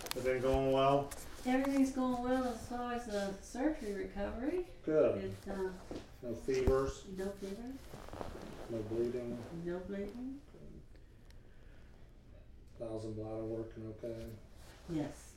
Everything going well? Everything's going well as far as the surgery recovery. Good. It's, No fevers, no fever, no bleeding, no bleeding. bowels and bladder working okay. Yes.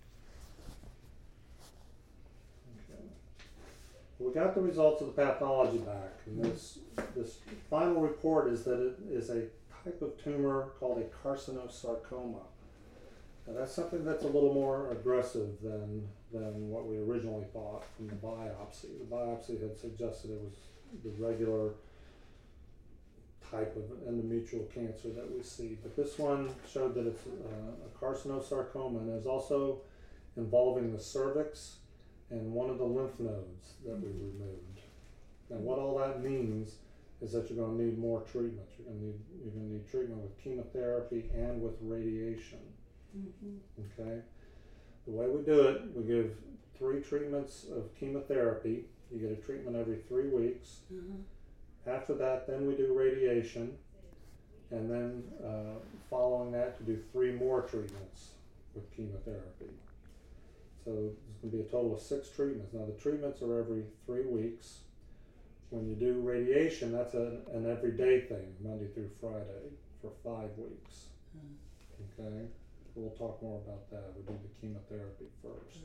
Okay. We got the results of the pathology back, and this final report is that it is a type of tumor called a carcinosarcoma. Now that's something that's a little more aggressive than what we originally thought from the biopsy. The biopsy had suggested it was the regular type of endometrial cancer that we see, but this one showed that it's a carcinosarcoma, and is also involving the cervix and one of the lymph nodes that we removed. Now what all that means is that you're going to need more treatment. You're going to need treatment with chemotherapy and with radiation. Okay. The way we do it, we give 3 treatments of chemotherapy. You get a treatment every 3 weeks. After that, then we do radiation, and then following that, to do 3 more treatments with chemotherapy. So there's going to be a total of 6 treatments. Now the treatments are every 3 weeks. When you do radiation, that's an everyday thing, Monday through Friday, for 5 weeks. Okay. We'll talk more about that. We do the chemotherapy first.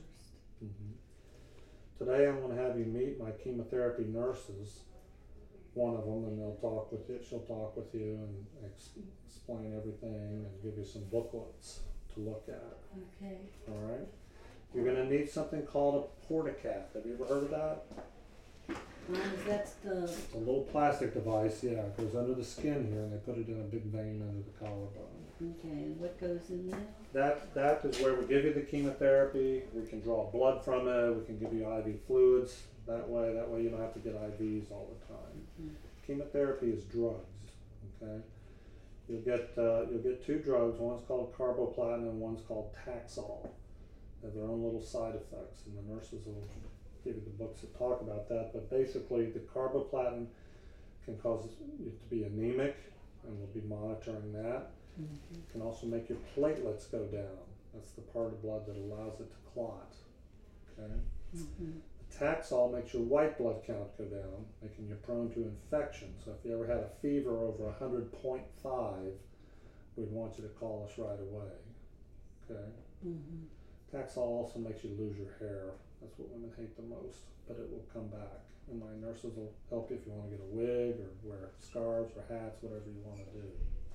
Today I'm going to have you meet my chemotherapy nurses, one of them, and they'll talk with you. She'll talk with you and explain everything and give you some booklets to look at. Okay. All right. You're going to need something called a portacath. Have you ever heard of that? That's the... It's a little plastic device, yeah. It goes under the skin here, and they put it in a big vein under the collarbone. Okay, and what goes in there? That is where we give you the chemotherapy. We can draw blood from it. We can give you IV fluids that way you don't have to get IVs all the time. Chemotherapy is drugs. Okay, you'll get 2 drugs. One's called carboplatin and one's called Taxol. They have their own little side effects, and the nurses will give you the books that talk about that. But basically, the carboplatin can cause you to be anemic, and we'll be monitoring that. It can also make your platelets go down. That's the part of blood that allows it to clot. Okay. The Taxol makes your white blood count go down, making you prone to infection. So if you ever had a fever over 100.5, we'd want you to call us right away. Okay. Taxol also makes you lose your hair. That's what women hate the most, but it will come back. And my nurses will help you if you want to get a wig or wear scarves or hats, whatever you want to do.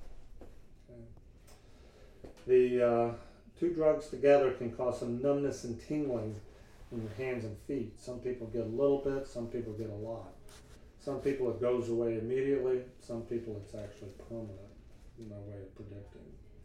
The 2 drugs together can cause some numbness and tingling in your hands and feet. Some people get a little bit, some people get a lot. Some people it goes away immediately, some people it's actually permanent. No way of predicting.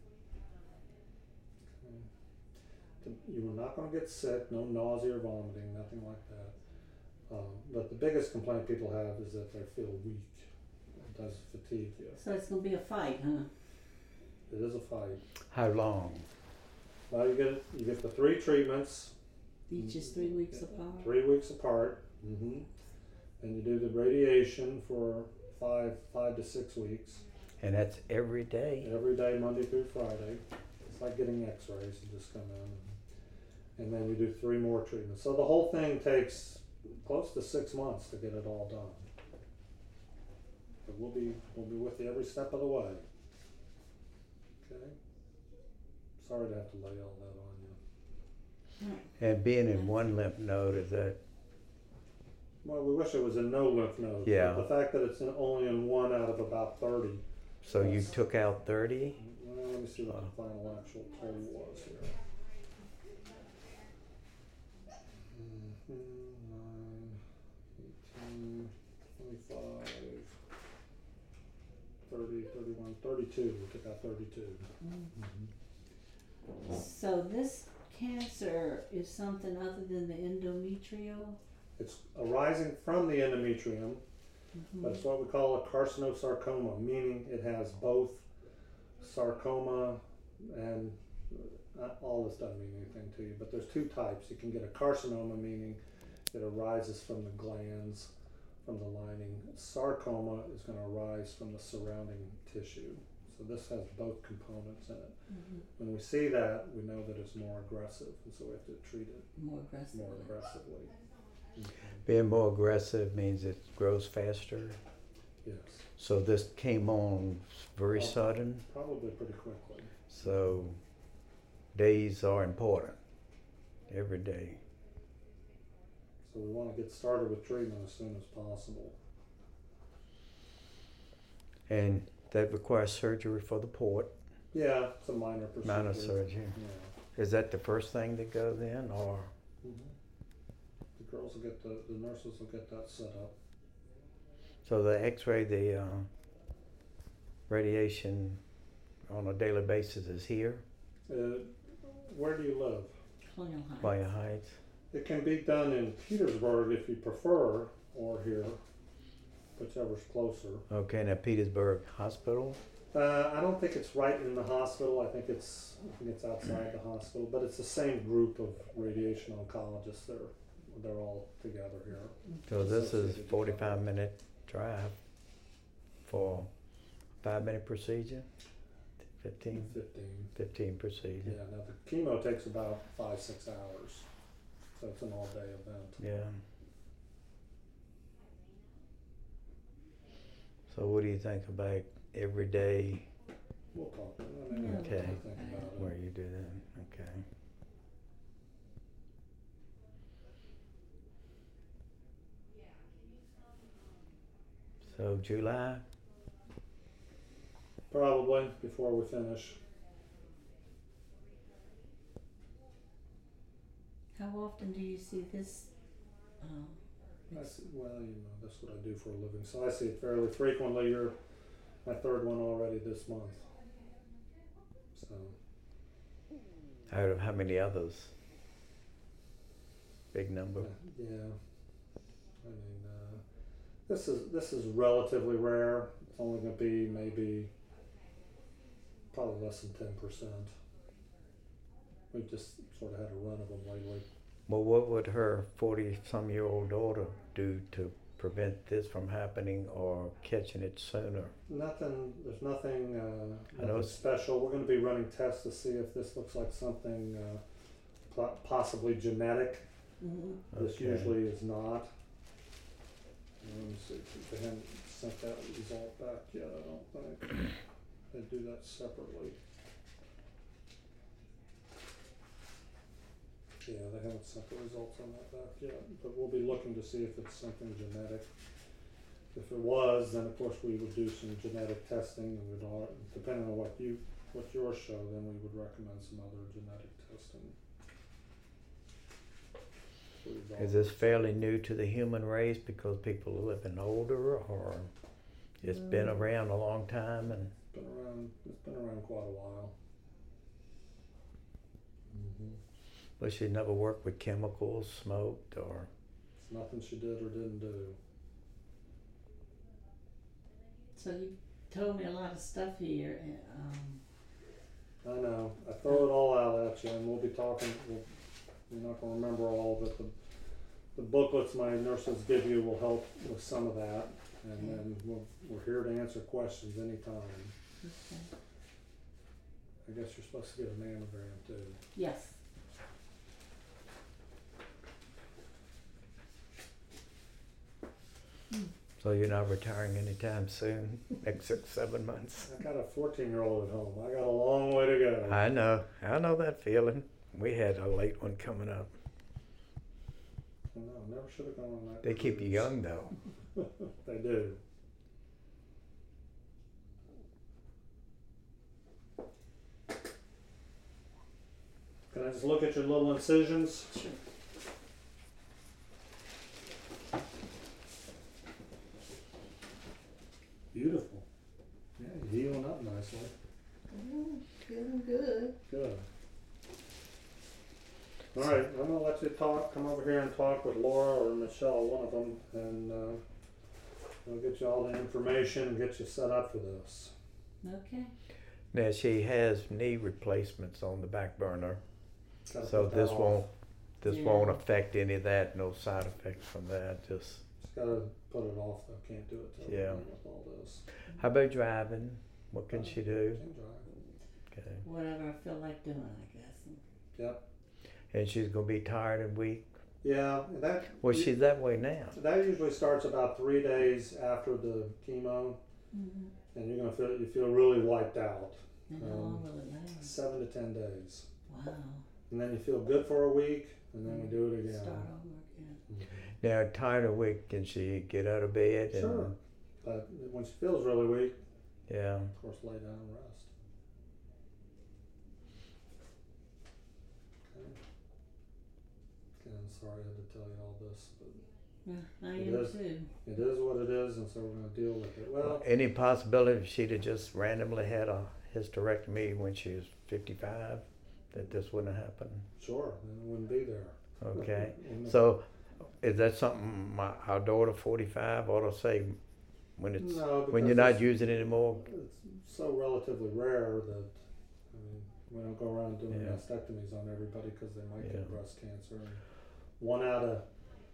Okay. You are not going to get sick, no nausea or vomiting, nothing like that. But the biggest complaint people have is that they feel weak. It does fatigue you. So it's going to be a fight, huh? It is a fight. How long? Well, you get the 3 treatments. Each is 3 weeks apart. 3 weeks apart. And you do the radiation for 5 to 6 weeks. And that's every day? Every day, Monday through Friday. It's like getting x-rays. You just come in. And then we do 3 more treatments. So the whole thing takes close to 6 months to get it all done. But we'll be with you every step of the way. Okay. Sorry to have to lay all that on you. And being in one lymph node, is that? Well, we wish it was in no lymph node. Yeah. But the fact that it's only in 1 out of about 30. So you took out 30? Well, let me see what the final actual total was here. 9, 18, 25, 30, 31, 32. We took out 32. So this cancer is something other than the endometrial? It's arising from the endometrium, but it's what we call a carcinosarcoma, meaning it has both sarcoma and all this doesn't mean anything to you, but there's 2 types. You can get a carcinoma, meaning it arises from the glands, from the lining. Sarcoma is going to arise from the surrounding tissue. So this has both components in it. Mhm. When we see that, we know that it's more aggressive, and so we have to treat it More aggressive. more aggressively. Being more aggressive means it grows faster. Yes, So this came on very Oh. sudden. probably pretty quickly. So days are important. Every day. So we want to get started with treatment as soon as possible. And that requires surgery for the port. Yeah, it's a minor procedure. Minor surgery. Yeah. Is that the first thing that goes in, or? The girls will get the nurses will get that set up. So the X-ray, the radiation on a daily basis is here, Where do you live? Colonial Heights. Maya Heights. It can be done in Petersburg if you prefer, or here, whichever's closer. Okay, now Petersburg Hospital. I don't think it's right in the hospital. I think it's outside the hospital, but it's the same group of radiation oncologists. They're all together here. So this is Associated. 45-minute drive for 5-minute procedure. 15 procedure. Yeah. Now the chemo takes about 5-6 hours, so it's an all-day event. Yeah. So what do you think about every day We'll talk. I mean, Yeah, we'll Okay. think about it. where you do that? Okay. So July. Probably before we finish. How often do you see this? Well, that's what I do for a living, so I see it fairly frequently. You're my third one already this month. So Out of how many others? Big number. yeah, I mean, this is relatively rare. It's only going to be maybe probably less than 10%. We've just sort of had a run of them lately. Well, what would her 40-some-year-old daughter do to prevent this from happening or catching it sooner? There's nothing, I know nothing it's- special. We're going to be running tests to see if this looks like something possibly genetic. Mhm. This Okay. usually is not. Let me see, they haven't sent that result back yet, I don't think. They do that separately. Yeah, they haven't sent the results on that back yet, but we'll be looking to see if it's something genetic. If it was, then of course we would do some genetic testing, and we'd all, depending on what yours show, then we would recommend some other genetic testing. Is this fairly new to the human race because people are living older, or it's been around a long time? And It's been around quite a while. well, she never worked with chemicals, smoked, or It's nothing she did or didn't do. So you told me a lot of stuff here. And, I know. I throw it all out at you, and we'll be talking. You're not going to remember all of it. The booklets my nurses give you will help with some of that, and then we're here to answer questions anytime. okay. I guess you're supposed to get a mammogram too. Yes. so you're not retiring anytime soon, next 6-7 months. I got a 14-year-old at home. I got a long way to go. I know that feeling. We had a late one coming up. No, never should have gone on that. They keep you cruise. young though. They do. Can I just look at your little incisions? Sure. Beautiful. Yeah, you're healing up nicely. Feeling good. Good. All right, I'm gonna let you come over here and talk with Laura or Michelle, one of them, and we'll get you all the information and get you set up for this. Okay. Now she has knee replacements on the back burner, Gotta so put that this off. won't Yeah. affect any of that. No side effects from that. Just Just gotta put it off though, can't do it till Yeah. we're done with all this. how about driving? What can she do? Can drive. Okay. Whatever I feel like doing, I guess. Yep. And she's gonna be tired and weak. Yeah, that. Well, she's that way now. That usually starts about 3 days after the chemo, Mm-hmm. and you feel really wiped out. And how long will it last? 7 to 10 days, Wow. and then you feel good for a week, and then we do it again. Start over again. Mhm. Now, tired or weak, can she get out of bed? And, Sure, but when she feels really weak, Yeah. of course, lay down and rest. Okay. Again, sorry I had to tell you all this, but Yeah, I It am is. too. it is what it is, and so we're going to deal with it. Well, Any possibility if she'd have just randomly had a hysterectomy when she was 55, that this wouldn't have happened? sure, then it wouldn't be there. Okay. Wouldn't it? So, is that something our daughter 45 ought to say when it's No, when you're because not using it anymore? it's so relatively rare that we don't go around doing Yeah. mastectomies on everybody because they might get Yeah. breast cancer. And one out of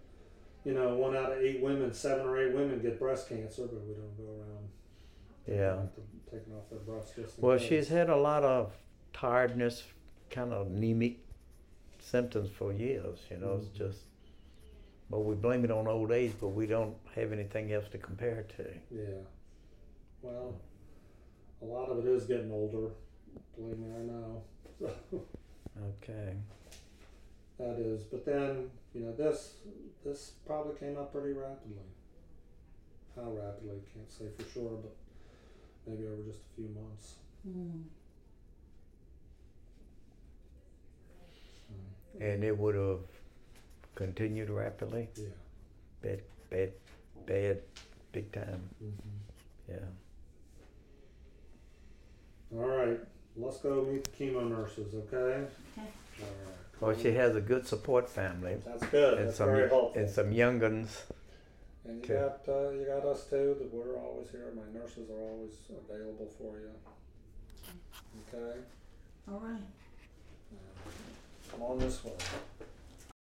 8 women, 7 or 8 women get breast cancer, but we don't go around Yeah. taking off their breasts just in Well, case. she's had a lot of tiredness, kind of anemic symptoms for years. It's Mhm. just, but we blame it on old age, but we don't have anything else to compare to. Yeah. Well, a lot of it is getting older. Believe me, I know. Okay. That is, but then this probably came up pretty rapidly. How rapidly, can't say for sure, but maybe over just a few months. Mm. So, And it would have continued rapidly. yeah. Bad, big time. Mm-hmm. Yeah. All right, let's go meet the chemo nurses, okay? Okay. All right. Well, she has a good support family That's good. and That's some very helpful. and some young guns. And Okay. you got us too. That we're always here. My nurses are always available for you. Okay. All right. Come on this way.